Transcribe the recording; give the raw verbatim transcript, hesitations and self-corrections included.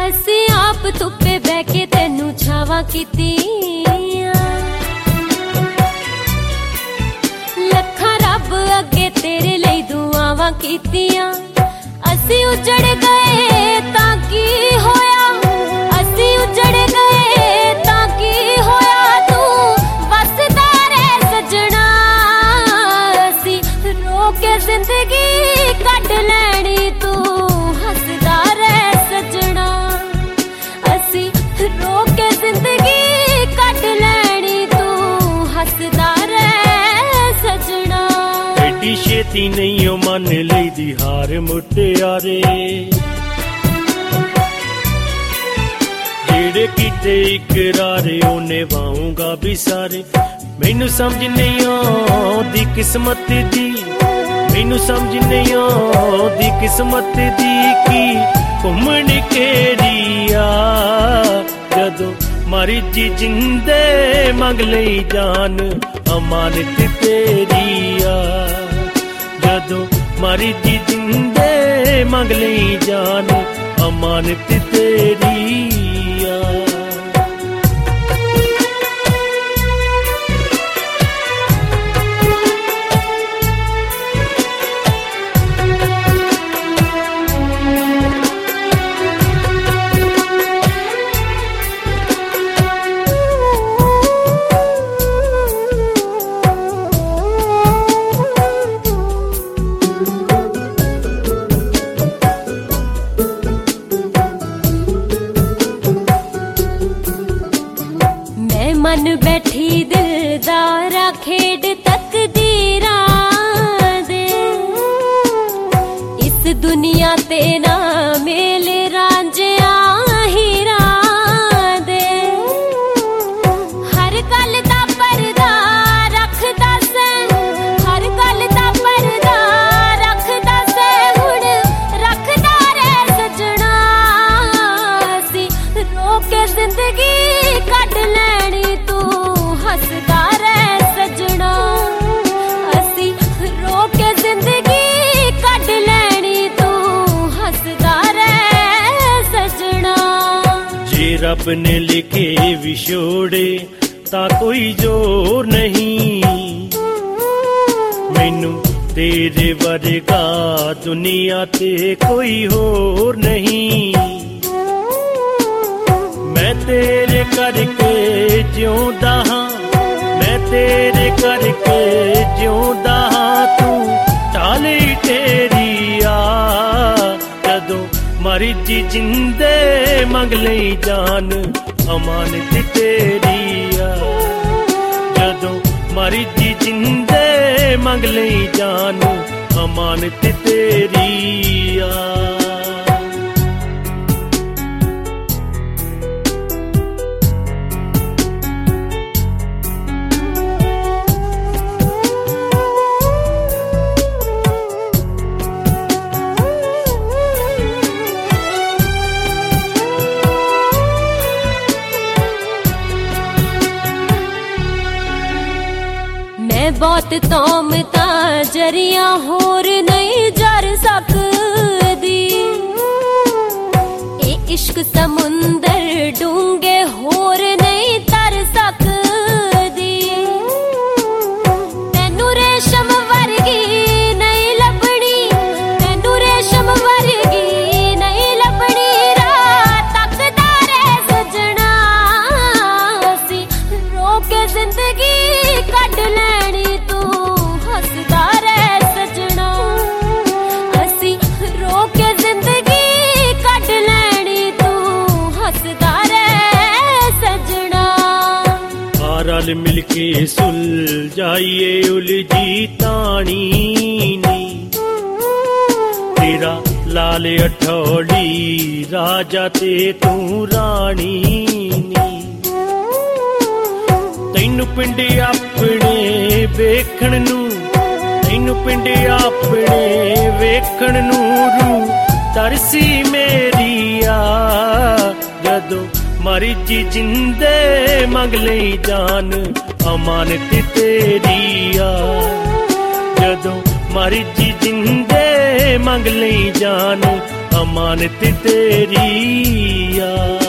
ਅਸੀਂ ਆਪ ਧੁੱਪੇ ਬਹਿ ਕੇ ਤੈਨੂੰ ਛਾਵਾਂ ਕੀਤੀਆਂ, ਲੱਖਾਂ ਰੱਬ ਅੱਗੇ ਤੇਰੇ ਲਈ ਦੁਆਵਾਂ ਕੀਤੀਆਂ। ਅਸੀਂ ਉਜੜ ਗਏ ਤਾਂ ਕੀ ਹੋਇਆ, ਅਸੀਂ ਉਜੜ ਗਏ ਤਾਂ ਕੀ ਹੋਇਆ, ਤੂੰ ਵਸਦਾ ਰਹਿ ਸਜਣਾ। ਅਸੀਂ ਰੋ ਕੇ ਜ਼ਿੰਦਗੀ ਕੱਢ ਲੈਣੀ, ਤੂੰ ਹੱਸਦਾ ਰਹਿ ਸਜਣਾ। ਅਸੀਂ ਰੋ ਕੇ ਜ਼ਿੰਦਗੀ ਕੱਢ ਲੈਣੀ, ਤੂੰ ਹੱਸਦਾ ਰਹਿ ਸਜਣਾ। ਐਡੀ ਛੇਤੀ ਨਹੀਂ ਉਹ ਮੰਨ ਲਈਦੀ ਹਾਰ ਮੁਟਿਆਰੇ, ਜਿਹੜੇ ਕੀਤੇ ਇਕਰਾਰੇ ਉਹ ਨਿਭਾਊਂਗਾ ਵੀ ਸਾਰੇ। ਮੈਨੂੰ ਸਮਝ ਨਹੀਂ ਆਉਂਦੀ ਕਿਸਮਤ ਦੀ, ਮੈਨੂੰ ਸਮਝ ਨਹੀਂ ਆਉਂਦੀ ਕਿਸਮਤ ਦੀ, ਕੀ ਘੁੰਮਣ ਕਿਹੜੀ ਆ। ਜਦੋਂ ਮਰਜੀ ਜਿੰਦੇ ਮੰਗ ਲਈ ਜਾਨ, ਅਮਾਨਤ ਤੇਰੀ ਆ। ਜਦੋਂ ਮਰਜੀ ਜਿੰਦੇ ਮੰਗ ਲਈ ਜਾਨ, ਅਮਾਨਤ ਤੇਰੀ ਆ। ਮਨ ਬੈਠੀ ਦਿਲਦਾਰਾ ਖੇਡ ਤਕਦੀਰਾਂ ਦੇ, ਇਸ ਦੁਨੀਆ ਤੇ ਨਾ ਮੇਲ ਰਾਂਝਿਆਂ ਹੀਰਾਂ ਦੇ। ਹਰ ਗੱਲ ਦਾ ਪਰਦਾ ਰੱਖਦਾ ਸੈਂ, ਹਰ ਗੱਲ ਦਾ ਪਰਦਾ ਰੱਖਦਾ ਸੈਂ, ਹੁਣ ਰੱਖਦਾ ਰਹਿ ਸਜਣਾ। ਅਸੀਂ ਰੋ ਕੇ ਜ਼ਿੰਦਗੀ ਕੱਢ ਲੈਣੀ, ਹੱਸਦਾ ਰਹਿ ਸਜਣਾ। ਅਸੀਂ ਰੋ ਕੇ ਜ਼ਿੰਦਗੀ ਕੱਢ ਲੈਣੀ, ਤੂੰ ਹੱਸਦਾ ਰਹਿ ਸਜਣਾ। ਜੇ ਰੱਬ ਨੇ ਲਿਖੇ ਵਿਛੋੜੇ ਤਾਂ ਕੋਈ ਜ਼ੋਰ ਨਹੀਂ, ਮੈਨੂੰ ਤੇਰੇ ਵਰਗਾ ਦੁਨੀਆ ਤੇ ਕੋਈ ਹੋਰ ਨਹੀਂ। ਮੈਂ ਤੇਰੇ ਕਰਕੇ ਜਿਉਂਦਾ ਹਾਂ, ਮੈਂ ਤੇਰੇ ਕਰਕੇ ਜਿਉਂਦਾ ਹਾਂ, ਤੂੰ ਢਾਲੀ ਤੇਰੀ ਆ। ਜਦੋਂ ਮਰਜੀ ਜਿੰਦੇ ਮੰਗ ਲਈ ਜਾਨ, ਅਮਾਨਤ ਤੇਰੀ ਆ। ਜਦੋਂ ਮਰਜੀ ਜਿੰਦੇ ਮੰਗ ਲਈ ਜਾਨ, ਅਮਾਨਤ ਤੇਰੀ ਆ। ਬਹੁਤ ਤੋਮਤਾਂ ਜਰੀਆਂ ਹੋਰ ਨਹੀਂ ਜਰ ਸਕਦੀ, ਇਹ ਇਸ਼ਕ ਸਮੁੰਦਰ ਡੂੰਘੇ ਹੋਰ ਨਹੀਂ ਤਰ ਸਕਦੀ। ਤੈਨੂੰ ਰੇਸ਼ਮ ਵਰਗੀ ਨਹੀਂ ਲੱਭਣੀ, ਤੈਨੂੰ ਰੇਸ਼ਮ ਵਰਗੀ ਨਹੀਂ ਲੱਭਣੀ, ਰਾਤ ਤੱਕਦਾ ਰਹਿ ਸਜਣਾ। ਅਸੀਂ ਰੋ ਕੇ ਜ਼ਿੰਦਗੀ ਕੱਢ ਲੈਣੀ, ਹੱਸਦਾ ਰਹਿ ਸਜਣਾ। ਅਸੀਂ ਰੋ ਕੇ ਜ਼ਿੰਦਗੀ ਕੱਢ ਲੈਣੀ, ਤੂੰ ਹੱਸਦਾ ਰਹਿ ਸਜਣਾ। ਆ ਰਲ ਮਿਲ ਕੇ ਸੁਲਝਾਈਏ ਉਲਝੀ ਤਾਣੀ ਨੀ, ਤੇਰਾ ਲਾਲ ਅਠੌਲੀ ਰਾਜਾ ਤੇ ਤੂੰ ਰਾਣੀ ਨੀ। ਤੈਨੂੰ ਪਿੰਡ ਆਪਣੇ ਵੇਖਣ ਨੂੰ, ਤੈਨੂੰ ਪਿੰਡ ਆਪਣੇ ਵੇਖਣ ਨੂੰ ਰੂ ਤਰਸੀ ਮੇਰੀ ਆ। ਜਦੋਂ ਮਰਜੀ ਜਿੰਦੇ ਮੰਗ ਲਈ ਜਾਨ, ਅਮਾਨਤ ਤੇਰੀ ਆ। ਜਦੋਂ ਮਰਜੀ ਜਿੰਦੇ ਮੰਗ ਲਈ ਜਾਨ, ਅਮਾਨਤ ਤੇਰੀ ਆ।